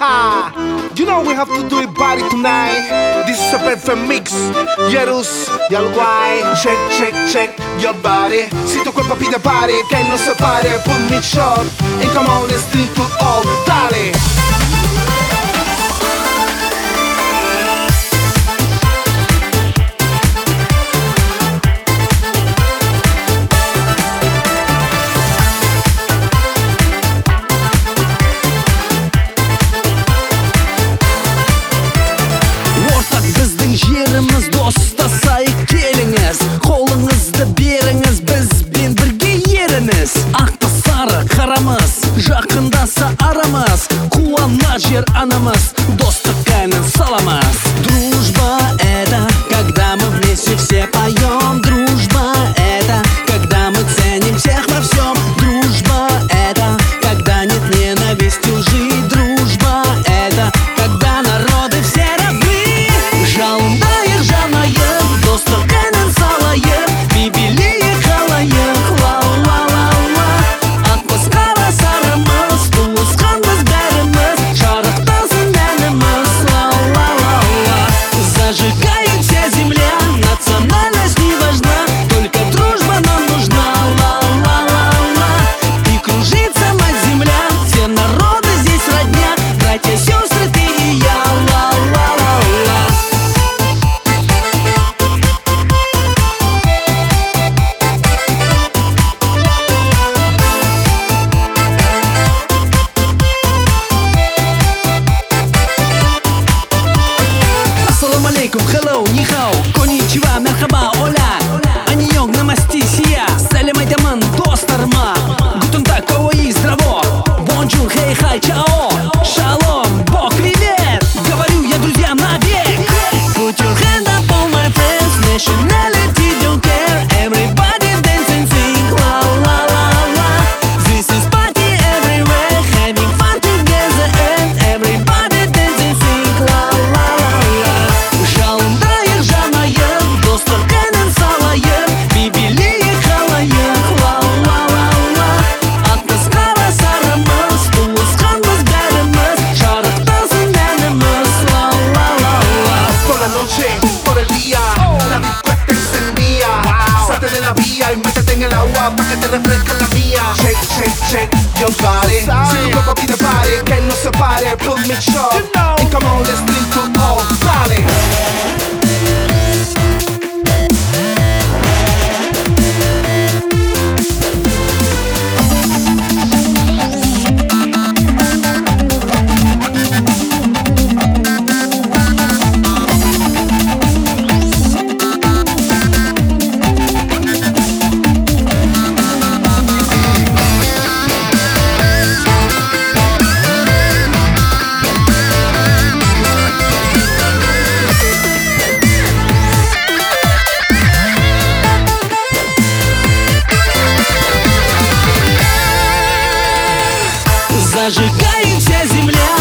You know we have to do it body tonight. This is a perfect mix. Yerus y al guay. Check, check, check your body. Si tu cuerpo pide party, que no se pare. Put me short and come on, let's do it all. Dale. Жеріміз достасайық келіңіз, қолыңызды беріңіз, бізбен бірге еріңіз. Ақты сары қарамыз, жақындаса арамыз, қуана жер анамыз, достық әнін саламыз. Дружба это, когда мы вместе все поем. Дружба это, когда мы ценим всех во всем. Дружба это, когда нет ненависти, лжи. Дружба это, когда народы все равны. Жалындай ыржанайық, достық әнін салайық, би билейік халайық, ла-ла-ла-ла. Ақбыз қара сарымыз, туысқанбыз бәріміз, шарықтасын әніміз, ла-ла-ла-ла. Зажигает вся земля, национальность не важна, только дружба нам нужна, ла-ла-ла-ла. И кружится мать земля, все народы здесь родня, братья, сестры, ты и я, ла-ла-ла-ла. Ассаламу алейкум, hello, нихау, коничева, мерхаба, оля. Аньонг, намасти, сия, сәлем айтамын достарыма. Гутен так, кауаи, здраво, бонжур, хей, хай, чао. Шалом, бог, привет, говорю я друзьям навек. Put your hand up all my friends, nationality don't care. Everybody dance and sing, la la la la. This is party everywhere, having fun together and everybody dance and sing, la la la la. Жалындай ыржанайық, достық әнін салайық, би билейік халайық, ла ла ла ла. Ақбыз қара сарымыз, туысқанбыз бәріміз, шарықтасын әніміз, ла ла ла ла. Por la noche, por el día, la discoteca encendía. Salte de la vía y métete en el agua pa' que te refresque la mía. Check, check, check your body. Si tu cuerpo pide party, que no se pare. Put me short and come on, let's drink to all. Dale. Зажигает вся земля,